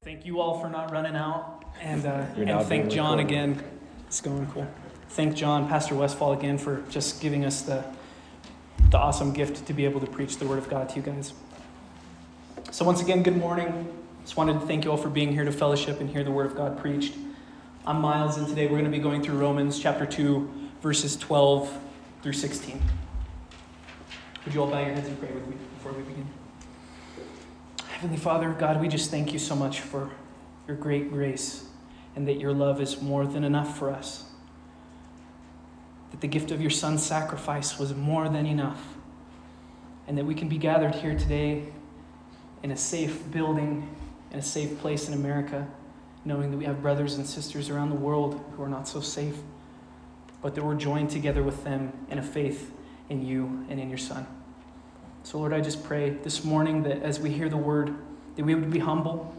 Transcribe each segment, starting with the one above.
Thank you all for not running out, and thank being John recorded. again. It's going cool. Thank John, Pastor Westfall, again for just giving us the awesome gift to be able to preach the Word of God to you guys. So once again, good morning. Just wanted to thank you all for being here to fellowship and hear the Word of God preached. I'm Miles, and today we're going to be going through Romans chapter 2, verses 12 through 16. Would you all bow your heads and pray with me before we begin? Heavenly Father, God, we just thank you so much for your great grace and that your love is more than enough for us. That the gift of your Son's sacrifice was more than enough. And that we can be gathered here today in a safe building, in a safe place in America, knowing that we have brothers and sisters around the world who are not so safe, but that we're joined together with them in a faith in you and in your Son. So Lord, I just pray this morning that as we hear the word, that we would be humble.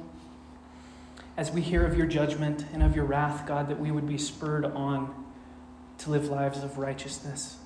As we hear of your judgment and of your wrath, God, that we would be spurred on to live lives of righteousness,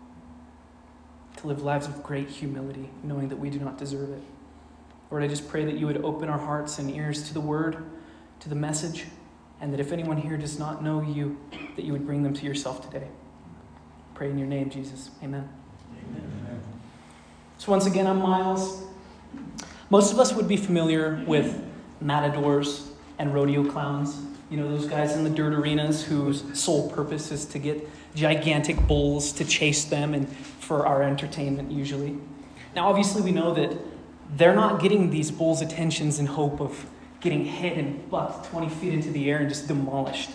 to live lives of great humility, knowing that we do not deserve it. Lord, I just pray that you would open our hearts and ears to the word, to the message, and that if anyone here does not know you, that you would bring them to yourself today. Pray in your name, Jesus. Amen. Amen. So once again, I'm Miles. Most of us would be familiar with matadors and rodeo clowns. You know, those guys in the dirt arenas whose sole purpose is to get gigantic bulls to chase them and for our entertainment usually. Now, obviously, we know that they're not getting these bulls' attentions in hope of getting hit and bucked 20 feet into the air and just demolished.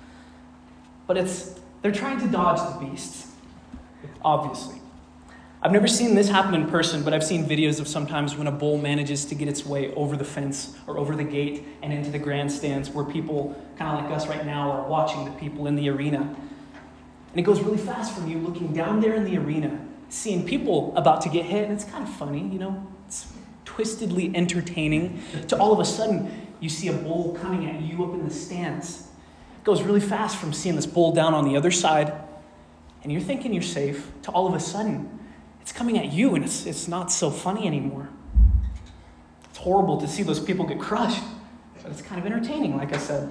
But they're trying to dodge the beasts, obviously. I've never seen this happen in person, but I've seen videos of sometimes when a bull manages to get its way over the fence or over the gate and into the grandstands where people, kind of like us right now, are watching the people in the arena. And it goes really fast from you looking down there in the arena, seeing people about to get hit, and it's kind of funny, you know, it's twistedly entertaining, to all of a sudden you see a bull coming at you up in the stands. It goes really fast from seeing this bull down on the other side, and you're thinking you're safe, to all of a sudden it's coming at you, and it's not so funny anymore. It's horrible to see those people get crushed, but it's kind of entertaining, like I said.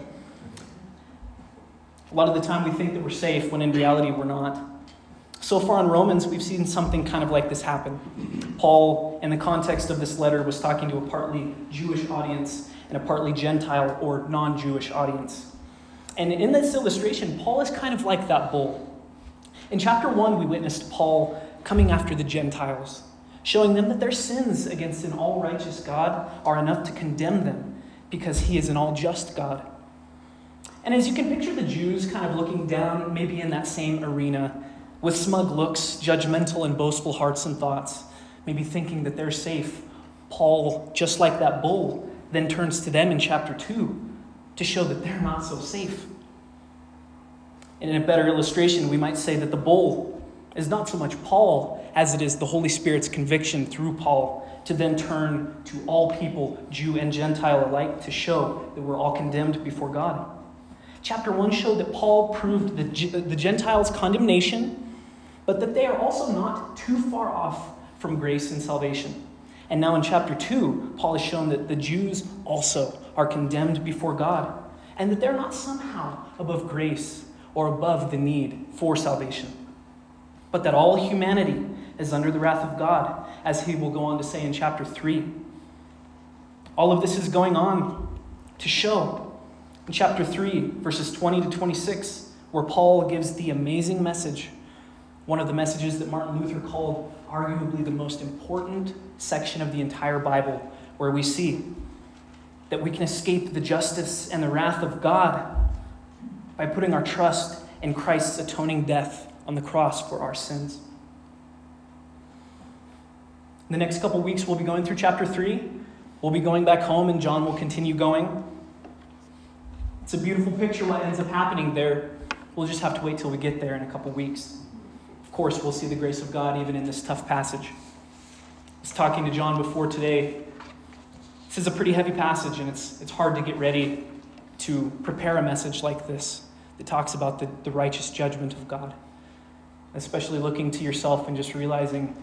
A lot of the time we think that we're safe, when in reality we're not. So far in Romans, we've seen something kind of like this happen. Paul, in the context of this letter, was talking to a partly Jewish audience and a partly Gentile or non-Jewish audience. And in this illustration, Paul is kind of like that bull. In chapter 1, we witnessed Paul coming after the Gentiles, showing them that their sins against an all-righteous God are enough to condemn them because he is an all-just God. And as you can picture the Jews kind of looking down, maybe in that same arena, with smug looks, judgmental and boastful hearts and thoughts, maybe thinking that they're safe, Paul, just like that bull, then turns to them in chapter 2 to show that they're not so safe. And in a better illustration, we might say that the bull is not so much Paul as it is the Holy Spirit's conviction through Paul to then turn to all people, Jew and Gentile alike, to show that we're all condemned before God. Chapter 1 showed that Paul proved the Gentiles' condemnation, but that they are also not too far off from grace and salvation. And now in chapter 2, Paul has shown that the Jews also are condemned before God, and that they're not somehow above grace or above the need for salvation, but that all humanity is under the wrath of God, as he will go on to say in chapter 3. All of this is going on to show in chapter 3, verses 20 to 26, where Paul gives the amazing message, one of the messages that Martin Luther called arguably the most important section of the entire Bible, where we see that we can escape the justice and the wrath of God by putting our trust in Christ's atoning death on the cross for our sins. In the next couple weeks, we'll be going through chapter 3. We'll be going back home, and John will continue going. It's a beautiful picture what ends up happening there. We'll just have to wait till we get there in a couple weeks. Of course, we'll see the grace of God even in this tough passage. I was talking to John before today. This is a pretty heavy passage, and it's hard to get ready to prepare a message like this that talks about the righteous judgment of God. Especially looking to yourself and just realizing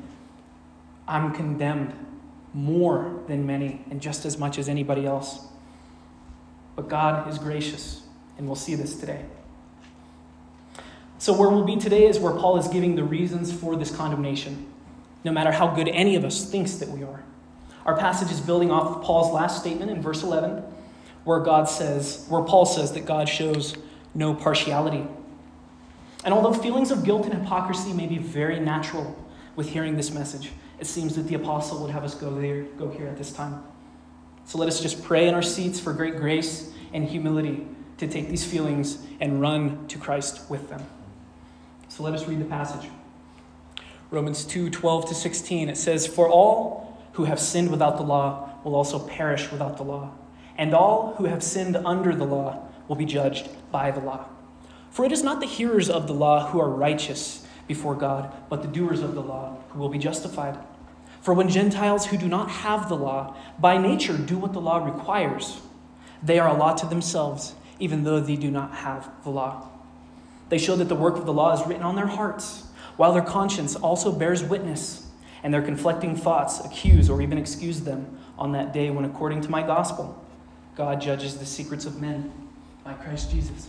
I'm condemned more than many and just as much as anybody else. But God is gracious, and we'll see this today. So where we'll be today is where Paul is giving the reasons for this condemnation, no matter how good any of us thinks that we are. Our passage is building off of Paul's last statement in verse 11, where Paul says that God shows no partiality. And although feelings of guilt and hypocrisy may be very natural with hearing this message, it seems that the apostle would have us go here at this time. So let us just pray in our seats for great grace and humility to take these feelings and run to Christ with them. So let us read the passage. Romans 2:12-16, it says, "For all who have sinned without the law will also perish without the law, and all who have sinned under the law will be judged by the law. For it is not the hearers of the law who are righteous before God, but the doers of the law who will be justified. For when Gentiles who do not have the law by nature do what the law requires, they are a law to themselves, even though they do not have the law. They show that the work of the law is written on their hearts, while their conscience also bears witness, and their conflicting thoughts accuse or even excuse them on that day when, according to my gospel, God judges the secrets of men by Christ Jesus."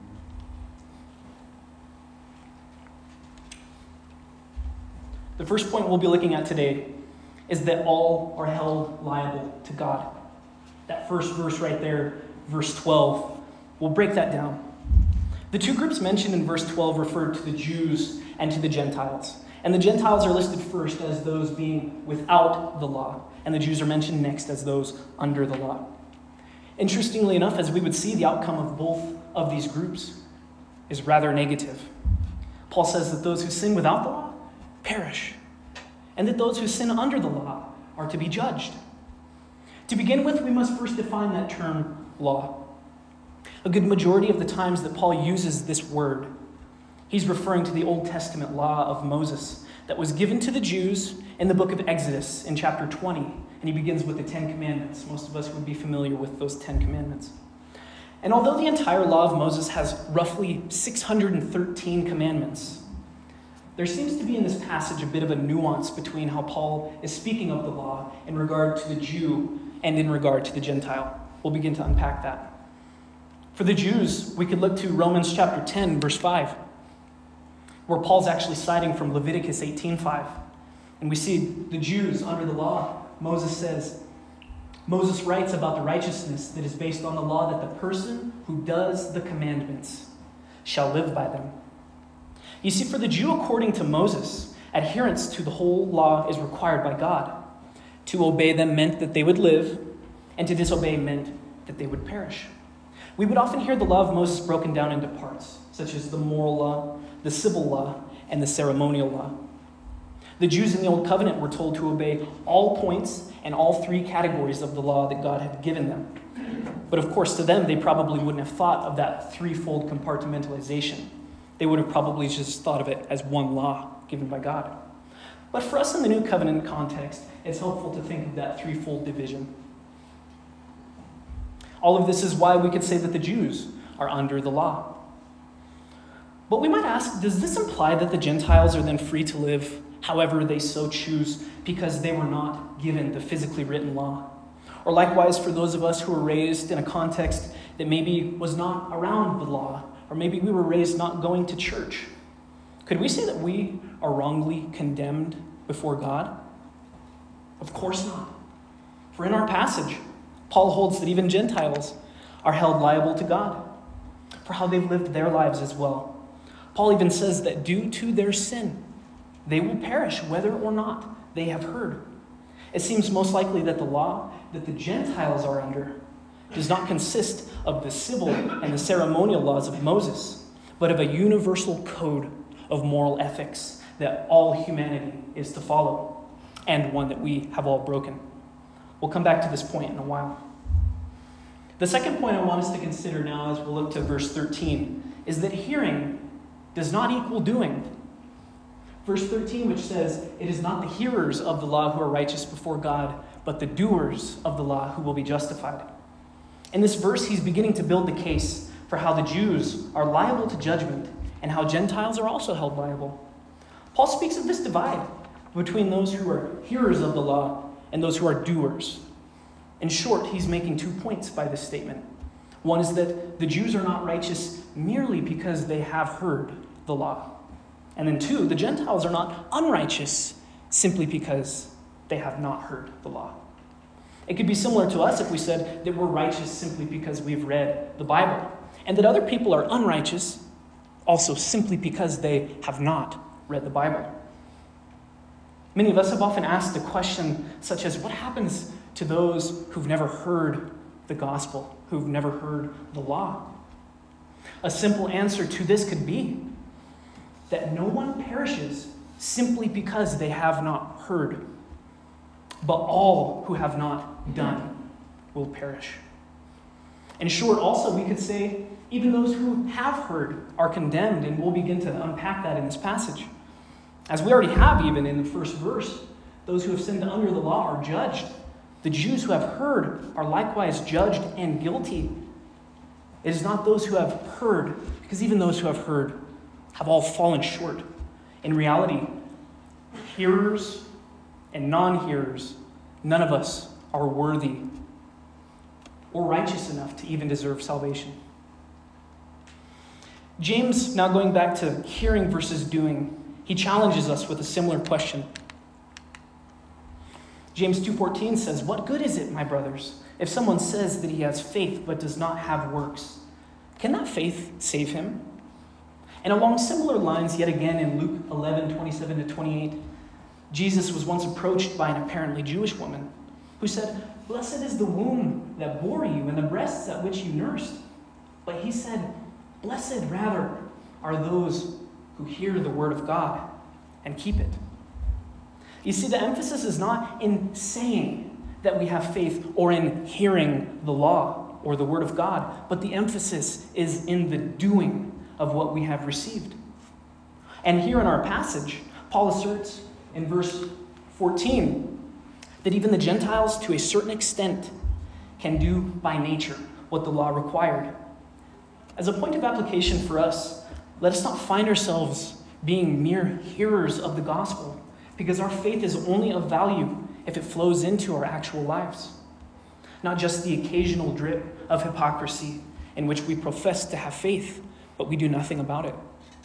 The first point we'll be looking at today is that all are held liable to God. That first verse right there, verse 12, we'll break that down. The two groups mentioned in verse 12 refer to the Jews and to the Gentiles. And the Gentiles are listed first as those being without the law, and the Jews are mentioned next as those under the law. Interestingly enough, as we would see, the outcome of both of these groups is rather negative. Paul says that those who sin without the law perish, and that those who sin under the law are to be judged. To begin with, we must first define that term law. A good majority of the times that Paul uses this word, he's referring to the Old Testament law of Moses that was given to the Jews in the book of Exodus in chapter 20. And he begins with the Ten Commandments. Most of us would be familiar with those 10 Commandments. And although the entire law of Moses has roughly 613 commandments, there seems to be in this passage a bit of a nuance between how Paul is speaking of the law in regard to the Jew and in regard to the Gentile. We'll begin to unpack that. For the Jews, we could look to Romans chapter 10, verse 5, where Paul's actually citing from Leviticus 18:5. And we see the Jews under the law. Moses writes about the righteousness that is based on the law, that the person who does the commandments shall live by them. You see, for the Jew, according to Moses, adherence to the whole law is required by God. To obey them meant that they would live, and to disobey meant that they would perish. We would often hear the law of Moses broken down into parts, such as the moral law, the civil law, and the ceremonial law. The Jews in the Old Covenant were told to obey all points and all three categories of the law that God had given them. But of course, to them, they probably wouldn't have thought of that threefold compartmentalization. They would have probably just thought of it as one law given by God. But for us in the New Covenant context, it's helpful to think of that threefold division. All of this is why we could say that the Jews are under the law. But we might ask, does this imply that the Gentiles are then free to live however they so choose because they were not given the physically written law? Or likewise, for those of us who were raised in a context that maybe was not around the law, or maybe we were raised not going to church, could we say that we are wrongly condemned before God? Of course not. For in our passage, Paul holds that even Gentiles are held liable to God for how they've lived their lives as well. Paul even says that due to their sin, they will perish whether or not they have heard. It seems most likely that the law that the Gentiles are under does not consist of the civil and the ceremonial laws of Moses, but of a universal code of moral ethics that all humanity is to follow, and one that we have all broken. We'll come back to this point in a while. The second point I want us to consider now as we'll look to verse 13 is that hearing does not equal doing. Verse 13, which says, "It is not the hearers of the law who are righteous before God, but the doers of the law who will be justified." In this verse, he's beginning to build the case for how the Jews are liable to judgment and how Gentiles are also held liable. Paul speaks of this divide between those who are hearers of the law and those who are doers. In short, he's making 2 points by this statement. One is that the Jews are not righteous merely because they have heard the law. And then two, the Gentiles are not unrighteous simply because they have not heard the law. It could be similar to us if we said that we're righteous simply because we've read the Bible, and that other people are unrighteous also simply because they have not read the Bible. Many of us have often asked a question such as, what happens to those who've never heard the gospel, who've never heard the law? A simple answer to this could be that no one perishes simply because they have not heard, but all who have not done will perish. In short, also, we could say, even those who have heard are condemned, and we'll begin to unpack that in this passage. As we already have even in the first verse, those who have sinned under the law are judged. The Jews who have heard are likewise judged and guilty. It is not those who have heard, because even those who have heard have all fallen short. In reality, hearers and non-hearers, none of us are worthy or righteous enough to even deserve salvation. James, now going back to hearing versus doing, he challenges us with a similar question. James 2:14 says, "What good is it, my brothers, if someone says that he has faith but does not have works? Can that faith save him?" And along similar lines, yet again in Luke 11:27-28, Jesus was once approached by an apparently Jewish woman who said, "Blessed is the womb that bore you and the breasts at which you nursed." But he said, "Blessed rather are those who hear the word of God and keep it." You see, the emphasis is not in saying that we have faith or in hearing the law or the word of God, but the emphasis is in the doing of what we have received. And here in our passage, Paul asserts in verse 14 that even the Gentiles, to a certain extent, can do by nature what the law required. As a point of application for us, let us not find ourselves being mere hearers of the gospel, because our faith is only of value if it flows into our actual lives, not just the occasional drip of hypocrisy in which we profess to have faith, but we do nothing about it.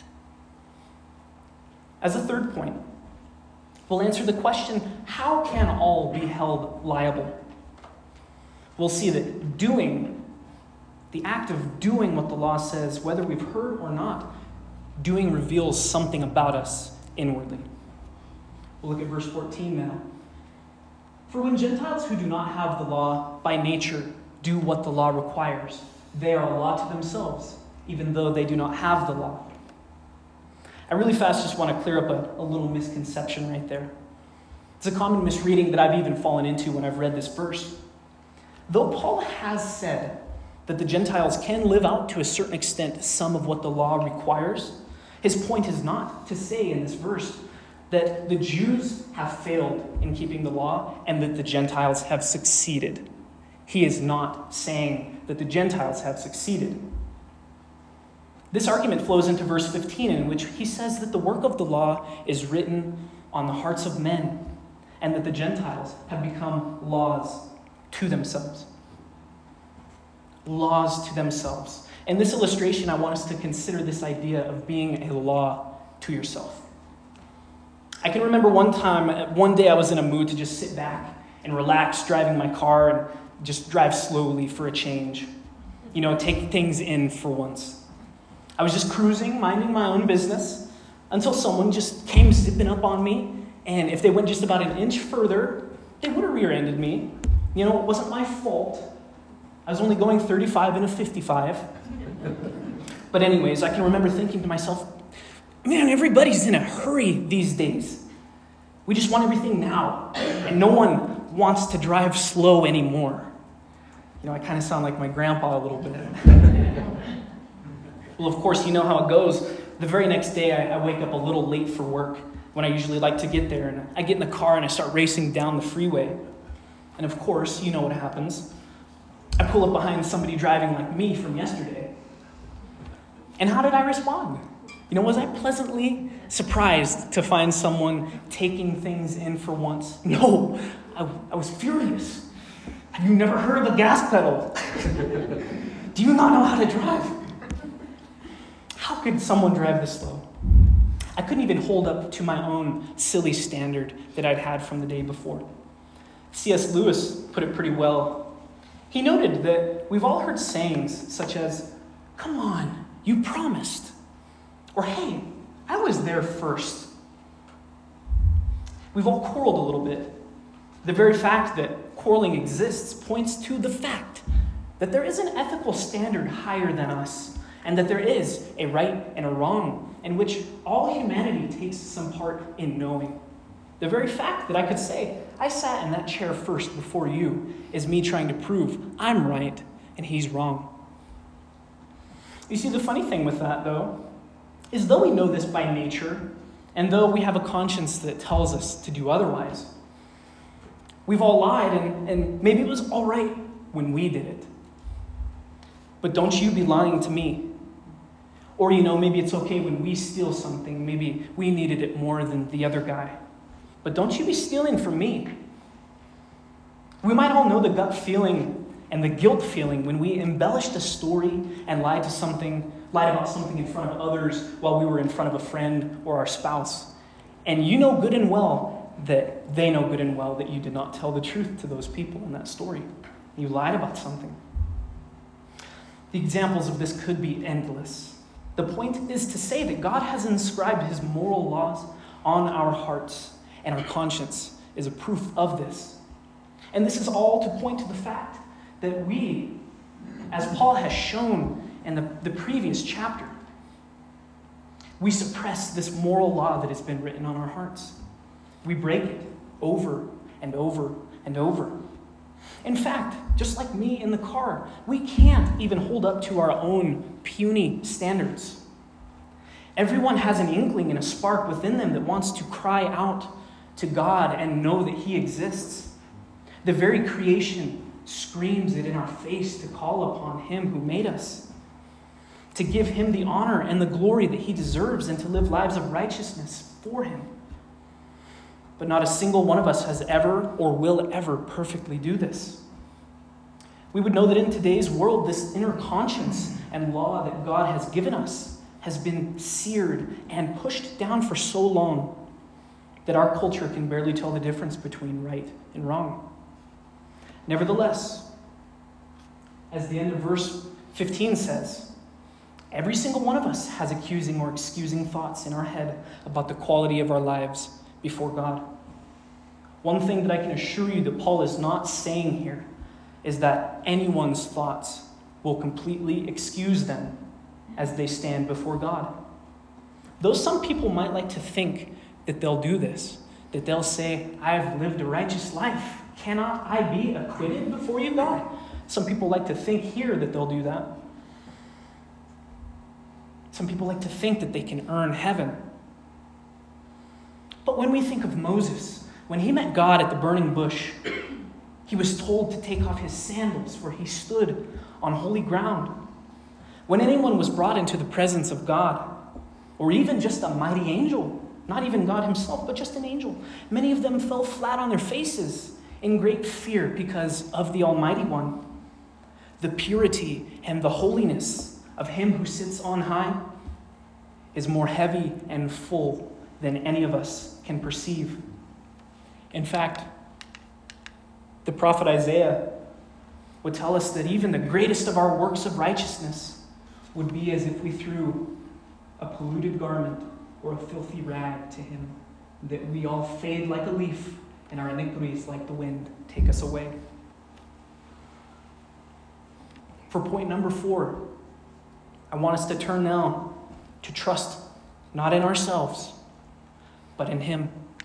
As a third point, we'll answer the question, how can all be held liable? We'll see that doing, the act of doing what the law says, whether we've heard or not, doing reveals something about us inwardly. We'll look at verse 14 now. "For when Gentiles who do not have the law by nature do what the law requires, they are a law to themselves, even though they do not have the law." I really fast just want to clear up a little misconception right there. It's a common misreading that I've even fallen into when I've read this verse. Though Paul has said that the Gentiles can live out to a certain extent some of what the law requires, his point is not to say in this verse that the Jews have failed in keeping the law and that the Gentiles have succeeded. He is not saying that the Gentiles have succeeded. This argument flows into verse 15, in which he says that the work of the law is written on the hearts of men and that the Gentiles have become laws to themselves. Laws to themselves. In this illustration, I want us to consider this idea of being a law to yourself. I can remember one day I was in a mood to just sit back and relax driving my car and just drive slowly for a change. Take things in for once. I was just cruising, minding my own business, until someone just came zipping up on me, and if they went just about an inch further, they would have rear-ended me. It wasn't my fault. I was only going 35 in a 55. But anyways, I can remember thinking to myself, man, everybody's in a hurry these days. We just want everything now, and no one wants to drive slow anymore. I kind of sound like my grandpa a little bit. Well, of course, you know how it goes. The very next day, I wake up a little late for work when I usually like to get there, and I get in the car and I start racing down the freeway. And of course, you know what happens. I pull up behind somebody driving like me from yesterday. And how did I respond? Was I pleasantly surprised to find someone taking things in for once? No, I was furious. Have you never heard of a gas pedal? Do Do you not know how to drive? How could someone drive this slow? I couldn't even hold up to my own silly standard that I'd had from the day before. C.S. Lewis put it pretty well. He noted that we've all heard sayings such as, "Come on, you promised," or "Hey, I was there first." We've all quarreled a little bit. The very fact that quarreling exists points to the fact that there is an ethical standard higher than us, and that there is a right and a wrong, in which all humanity takes some part in knowing. The very fact that I could say, I sat in that chair first before you, is me trying to prove I'm right and he's wrong. You see, the funny thing with that, though, is though we know this by nature, and though we have a conscience that tells us to do otherwise, we've all lied, and maybe it was all right when we did it. But don't you be lying to me. Or, maybe it's okay when we steal something. Maybe we needed it more than the other guy. But don't you be stealing from me. We might all know the gut feeling and the guilt feeling when we embellished a story and lied about something in front of others while we were in front of a friend or our spouse. And you know good and well that they know good and well that you did not tell the truth to those people in that story. You lied about something. The examples of this could be endless. The point is to say that God has inscribed his moral laws on our hearts, and our conscience is a proof of this. And this is all to point to the fact that we, as Paul has shown in the previous chapter, we suppress this moral law that has been written on our hearts. We break it over and over and over. In fact, just like me in the car, we can't even hold up to our own puny standards. Everyone has an inkling and a spark within them that wants to cry out to God and know that he exists. The very creation screams it in our face to call upon him who made us, to give him the honor and the glory that he deserves, and to live lives of righteousness for him. But not a single one of us has ever or will ever perfectly do this. We would know that in today's world, this inner conscience and law that God has given us has been seared and pushed down for so long that our culture can barely tell the difference between right and wrong. Nevertheless, as the end of verse 15 says, every single one of us has accusing or excusing thoughts in our head about the quality of our lives before God. One thing that I can assure you that Paul is not saying here is that anyone's thoughts will completely excuse them as they stand before God. Though some people might like to think that they'll do this, that they'll say, I've lived a righteous life. Cannot I be acquitted before you, God? Some people like to think here that they'll do that. Some people like to think that they can earn heaven. But when we think of Moses, when he met God at the burning bush, he was told to take off his sandals, for he stood on holy ground. When anyone was brought into the presence of God, or even just a mighty angel, not even God himself, but just an angel, many of them fell flat on their faces in great fear because of the Almighty One. The purity and the holiness of him who sits on high is more heavy and full than any of us can perceive. In fact, the prophet Isaiah would tell us that even the greatest of our works of righteousness would be as if we threw a polluted garment or a filthy rag to him, that we all fade like a leaf and our iniquities like the wind take us away. For point number 4, I want us to turn now to trust not in ourselves, but in him.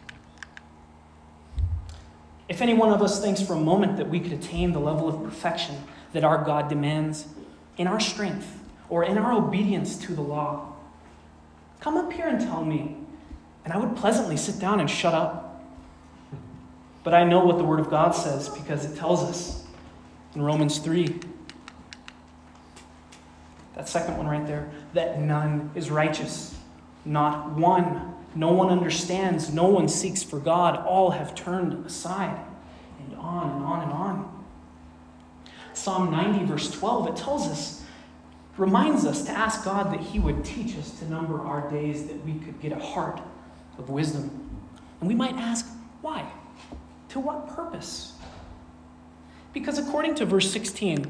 If any one of us thinks for a moment that we could attain the level of perfection that our God demands in our strength or in our obedience to the law, come up here and tell me, and I would pleasantly sit down and shut up. But I know what the Word of God says because it tells us in Romans 3, that second one right there, that none is righteous, not one. No one understands, no one seeks for God. All have turned aside, and on and on and on. Psalm 90, verse 12, it tells us reminds us to ask God that he would teach us to number our days, that we could get a heart of wisdom. And we might ask, why? To what purpose? Because according to verse 16,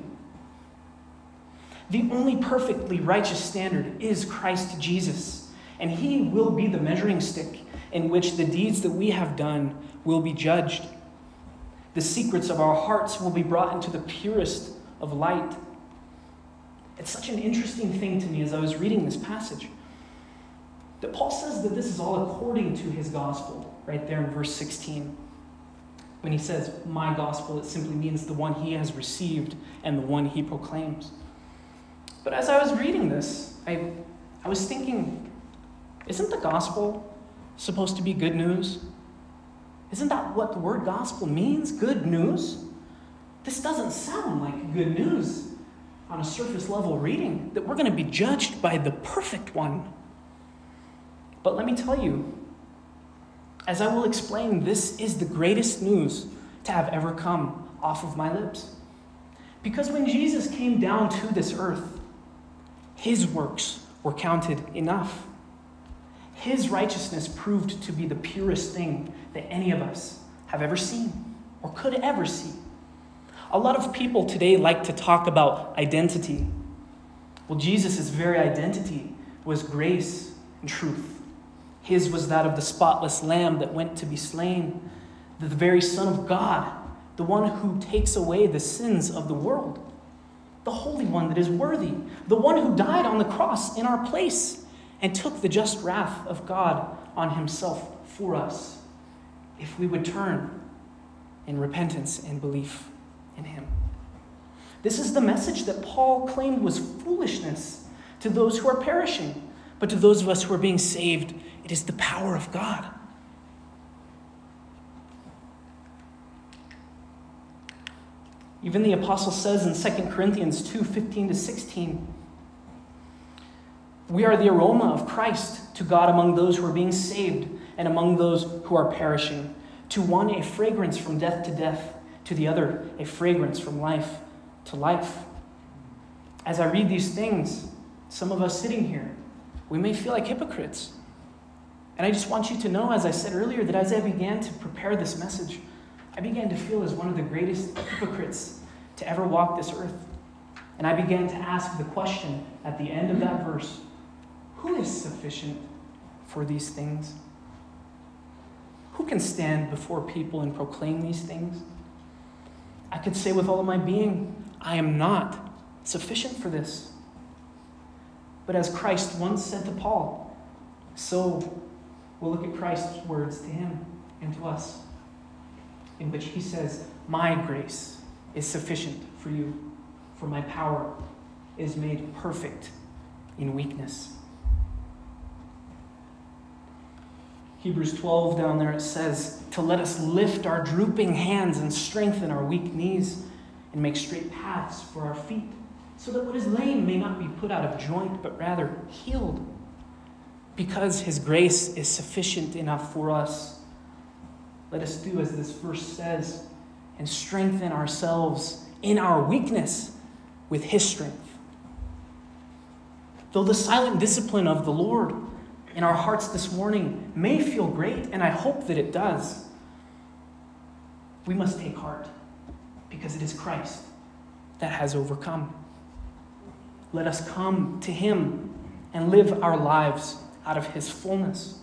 the only perfectly righteous standard is Christ Jesus, and he will be the measuring stick in which the deeds that we have done will be judged. The secrets of our hearts will be brought into the purest of light. It's such an interesting thing to me as I was reading this passage, that Paul says that this is all according to his gospel, right there in verse 16. When he says, my gospel, it simply means the one he has received and the one he proclaims. But as I was reading this, I was thinking, isn't the gospel supposed to be good news? Isn't that what the word gospel means? Good news? This doesn't sound like good news on a surface level reading, that we're going to be judged by the perfect one. But let me tell you, as I will explain, this is the greatest news to have ever come off of my lips. Because when Jesus came down to this earth, his works were counted enough. His righteousness proved to be the purest thing that any of us have ever seen or could ever see. A lot of people today like to talk about identity. Well, Jesus' very identity was grace and truth. His was that of the spotless lamb that went to be slain, the very Son of God, the one who takes away the sins of the world, the Holy One that is worthy, the one who died on the cross in our place and took the just wrath of God on himself for us, if we would turn in repentance and belief in him. This is the message that Paul claimed was foolishness to those who are perishing, but to those of us who are being saved, it is the power of God. Even the apostle says in 2 Corinthians 2:15-16, we are the aroma of Christ to God among those who are being saved and among those who are perishing. To one, a fragrance from death to death. To the other, a fragrance from life to life. As I read these things, some of us sitting here, we may feel like hypocrites. And I just want you to know, as I said earlier, that as I began to prepare this message, I began to feel as one of the greatest hypocrites to ever walk this earth. And I began to ask the question at the end of that verse, who is sufficient for these things? Who can stand before people and proclaim these things? I could say with all of my being, I am not sufficient for this. But as Christ once said to Paul, so we'll look at Christ's words to him and to us, in which he says, my grace is sufficient for you, for my power is made perfect in weakness. Hebrews 12 down there, it says, to let us lift our drooping hands and strengthen our weak knees and make straight paths for our feet, so that what is lame may not be put out of joint, but rather healed. Because his grace is sufficient enough for us, let us do as this verse says and strengthen ourselves in our weakness with his strength. Though the silent discipline of the Lord in our hearts this morning may feel great, and I hope that it does, we must take heart because it is Christ that has overcome. Let us come to him and live our lives out of his fullness.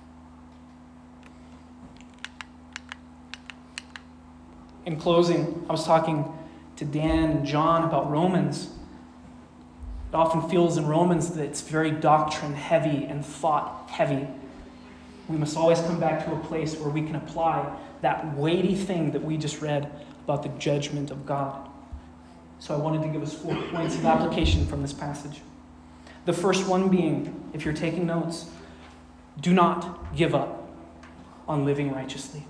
In closing, I was talking to Dan and John about Romans. It often feels in Romans that it's very doctrine heavy and thought heavy. We must always come back to a place where we can apply that weighty thing that we just read about the judgment of God. So I wanted to give us 4 points of application from this passage. The first one being, if you're taking notes, do not give up on living righteously.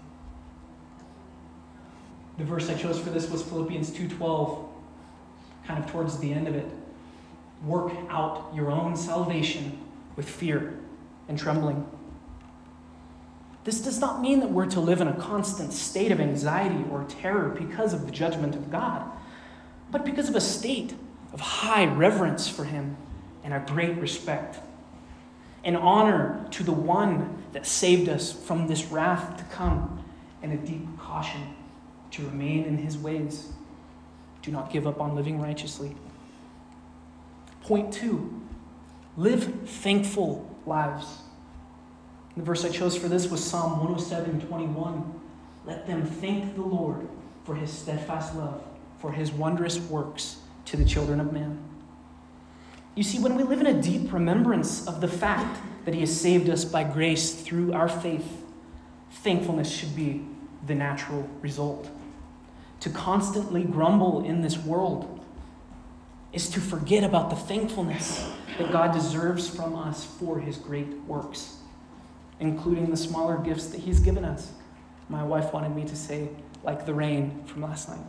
The verse I chose for this was Philippians 2:12, kind of towards the end of it. Work out your own salvation with fear and trembling. This does not mean that we're to live in a constant state of anxiety or terror because of the judgment of God, but because of a state of high reverence for him and a great respect. An honor to the one that saved us from this wrath to come, and a deep caution to remain in his ways. Do not give up on living righteously. Point 2, live thankful lives. The verse I chose for this was Psalm 107:21. Let them thank the Lord for his steadfast love, for his wondrous works to the children of man. You see, when we live in a deep remembrance of the fact that he has saved us by grace through our faith, thankfulness should be the natural result. To constantly grumble in this world is to forget about the thankfulness that God deserves from us for his great works, including the smaller gifts that he's given us. My wife wanted me to say, like the rain from last night.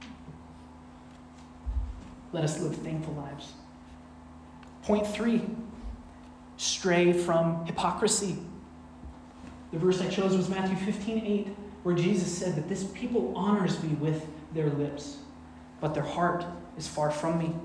Let us live thankful lives. Point 3, stray from hypocrisy. The verse I chose was Matthew 15:8, where Jesus said that this people honors me with their lips, but their heart is far from me.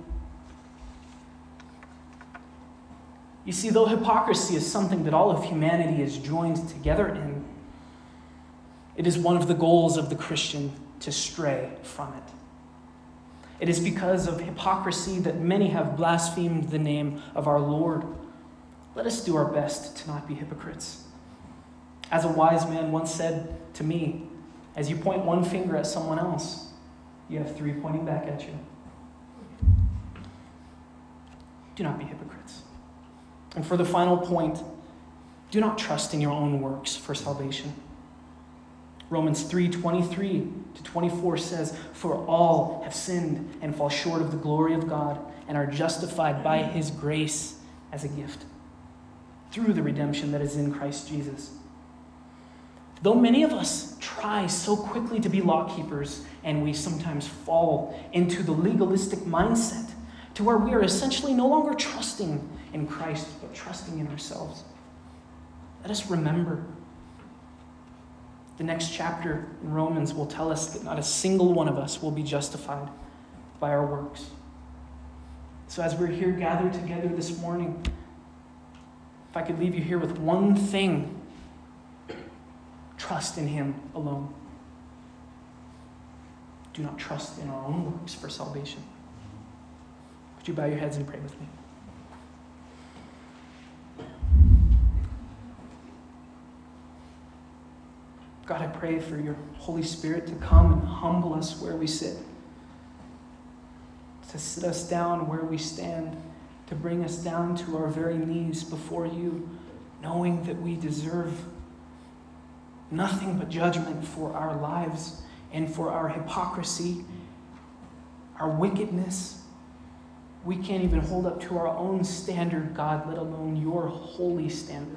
You see, though hypocrisy is something that all of humanity is joined together in, it is one of the goals of the Christian to stray from it. It is because of hypocrisy that many have blasphemed the name of our Lord. Let us do our best to not be hypocrites. As a wise man once said to me, as you point one finger at someone else, you have 3 pointing back at you. Do not be hypocrites. And for the final point, do not trust in your own works for salvation. Romans 3:23-24 says, "For all have sinned and fall short of the glory of God and are justified by his grace as a gift through the redemption that is in Christ Jesus." Though many of us try so quickly to be law keepers, and we sometimes fall into the legalistic mindset to where we are essentially no longer trusting in Christ, but trusting in ourselves, let us remember the next chapter in Romans will tell us that not a single one of us will be justified by our works. So as we're here gathered together this morning, if I could leave you here with one thing, trust in him alone. Do not trust in our own works for salvation. Would you bow your heads and pray with me? God, I pray for your Holy Spirit to come and humble us where we sit, to sit us down where we stand, to bring us down to our very knees before you, knowing that we deserve nothing but judgment for our lives and for our hypocrisy, our wickedness. We can't even hold up to our own standard, God, let alone your holy standard.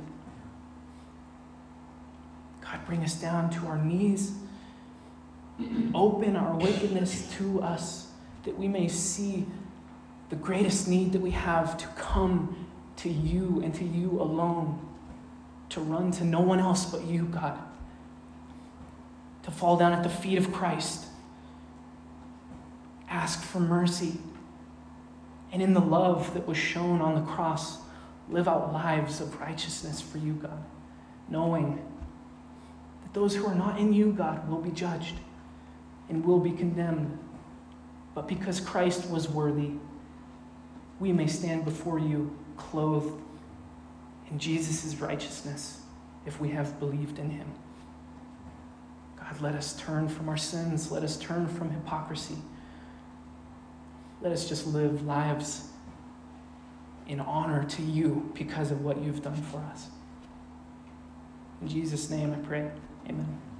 God, bring us down to our knees. Open our wickedness to us that we may see the greatest need that we have to come to you and to you alone, to run to no one else but you, God, to fall down at the feet of Christ, ask for mercy, and in the love that was shown on the cross, live out lives of righteousness for you, God, knowing that those who are not in you, God, will be judged and will be condemned. But because Christ was worthy, we may stand before you clothed in Jesus' righteousness if we have believed in him. God, let us turn from our sins. Let us turn from hypocrisy. Let us just live lives in honor to you because of what you've done for us. In Jesus' name I pray. Amen.